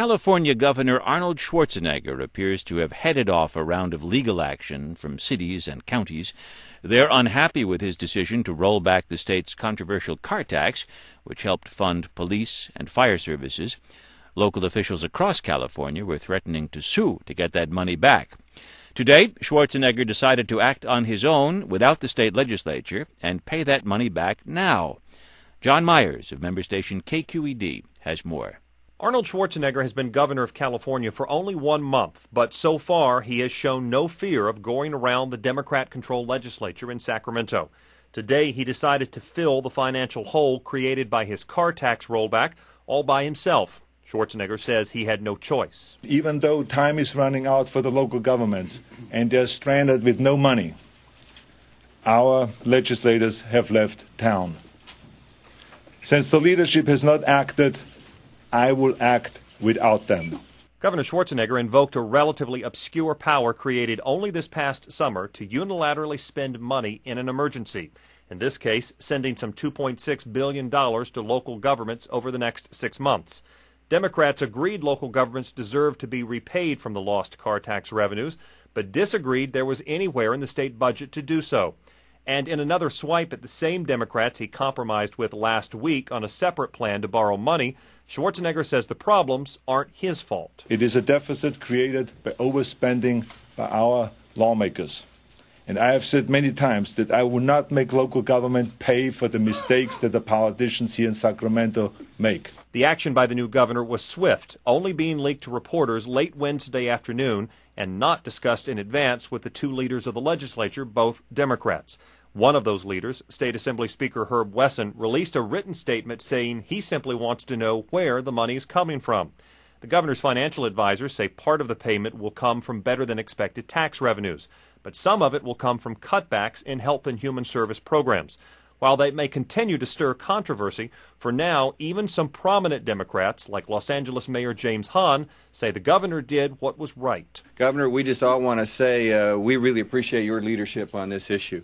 California Governor Arnold Schwarzenegger appears to have headed off a round of legal action from cities and counties. They're unhappy with his decision to roll back the state's controversial car tax, which helped fund police and fire services. Local officials across California were threatening to sue to get that money back. Today, Schwarzenegger decided to act on his own without the state legislature and pay that money back now. John Myers of member station KQED has more. Arnold Schwarzenegger has been governor of California for only 1 month, but so far he has shown no fear of going around the Democrat-controlled legislature in Sacramento. Today he decided to fill the financial hole created by his car tax rollback all by himself. Schwarzenegger says he had no choice. Even though time is running out for the local governments and they're stranded with no money, our legislators have left town. Since the leadership has not acted, I will act without them. Governor Schwarzenegger invoked a relatively obscure power created only this past summer to unilaterally spend money in an emergency. In this case, sending some $2.6 billion to local governments over the next 6 months. Democrats agreed local governments deserved to be repaid from the lost car tax revenues, but disagreed there was anywhere in the state budget to do so. And in another swipe at the same Democrats he compromised with last week on a separate plan to borrow money, Schwarzenegger says the problems aren't his fault. It is a deficit created by overspending by our lawmakers. And I have said many times that I will not make local government pay for the mistakes that the politicians here in Sacramento make. The action by the new governor was swift, only being leaked to reporters late Wednesday afternoon and not discussed in advance with the two leaders of the legislature, both Democrats. One of those leaders, State Assembly Speaker Herb Wesson, released a written statement saying he simply wants to know where the money is coming from. The governor's financial advisors say part of the payment will come from better-than-expected tax revenues, but some of it will come from cutbacks in health and human service programs. While they may continue to stir controversy, for now, even some prominent Democrats, like Los Angeles Mayor James Hahn, say the governor did what was right. Governor, we just all want to say we really appreciate your leadership on this issue.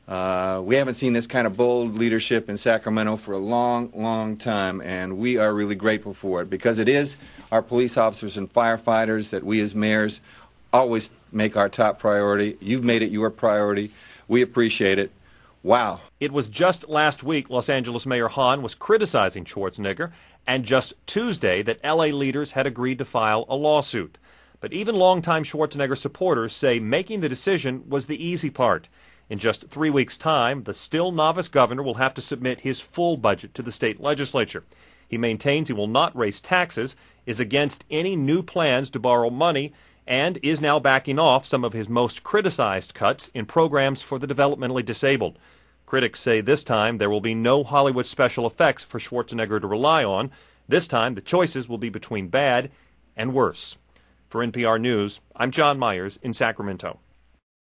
We haven't seen this kind of bold leadership in Sacramento for a long, long time, and we are really grateful for it because it is our police officers and firefighters that we as mayors always make our top priority. You've made it your priority. We appreciate it. Wow. It was just last week Los Angeles Mayor Hahn was criticizing Schwarzenegger, and just Tuesday that L.A. leaders had agreed to file a lawsuit. But even longtime Schwarzenegger supporters say making the decision was the easy part. In just 3 weeks' time, the still novice governor will have to submit his full budget to the state legislature. He maintains he will not raise taxes, is against any new plans to borrow money, and is now backing off some of his most criticized cuts in programs for the developmentally disabled. Critics say this time there will be no Hollywood special effects for Schwarzenegger to rely on. This time the choices will be between bad and worse. For NPR News, I'm John Myers in Sacramento.